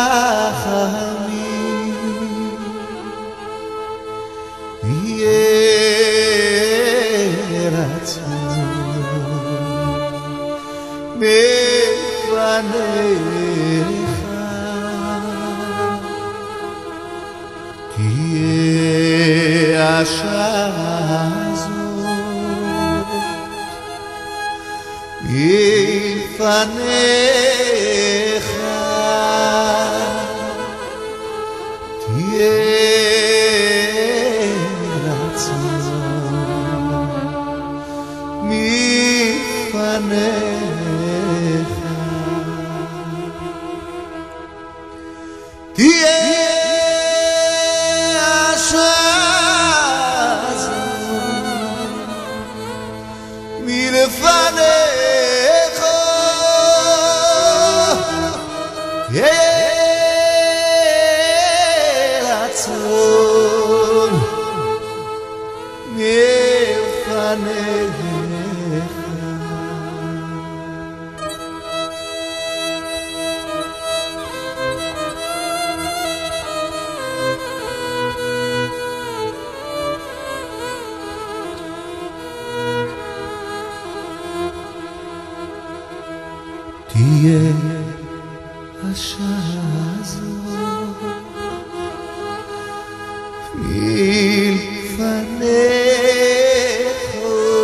רחמים יהיה רצון מפניך תהיה השעה הזאת מפניך תהיה רצון מפניך תהיה השעה הזאת מלפניך יהיה רצון מלפניך תהיה השעה הזאת מלפניך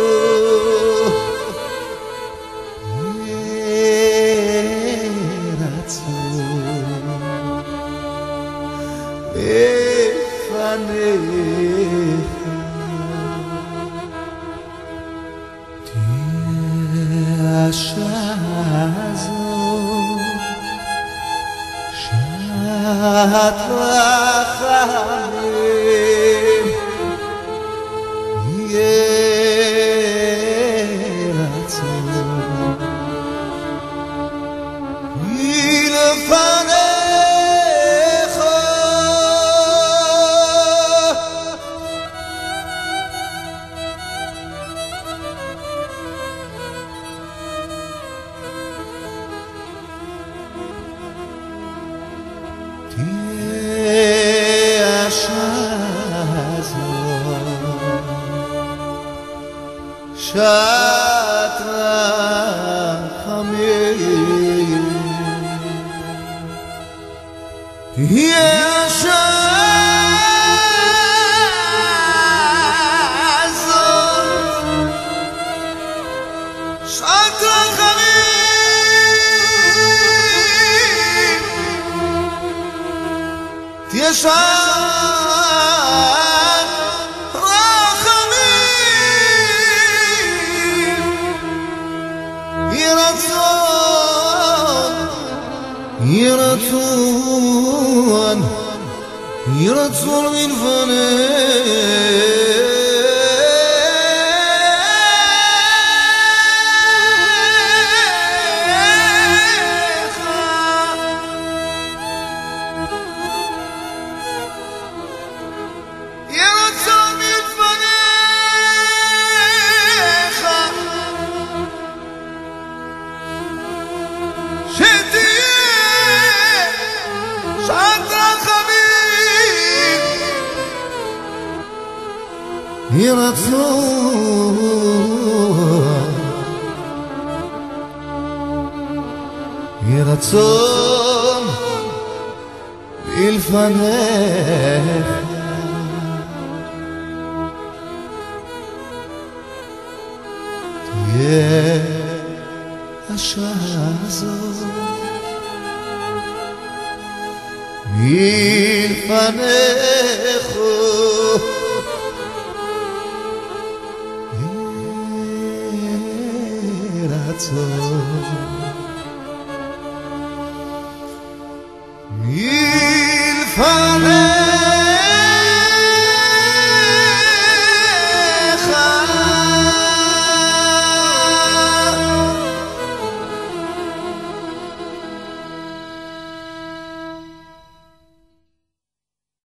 יהיה רצון מלפניך תהיה השעה הזאת שעת רחמים יהיה רצון מלפניך תהיה השעה הזאת שעת רחמים תהיה השעה הזאת שעת רחמים תהיה שעת רחמים יהיה רצון יהיה רצון יהיה רצון מלפניך יהיה רצון יהיה רצון מלפניך תהיה השעה הזאת מלפניך רצון מלפניך